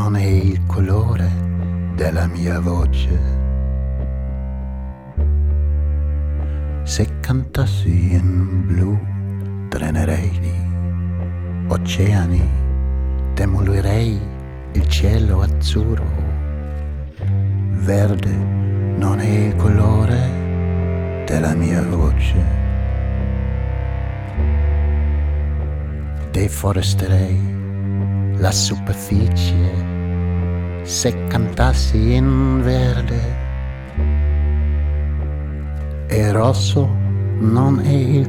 non è il colore della mia voce. Se cantassi in blu trenerei gli oceani, demolirei il cielo azzurro. Verde non è il colore della mia voce. Deforesterei la superficie se cantassi in verde. E rosso non è il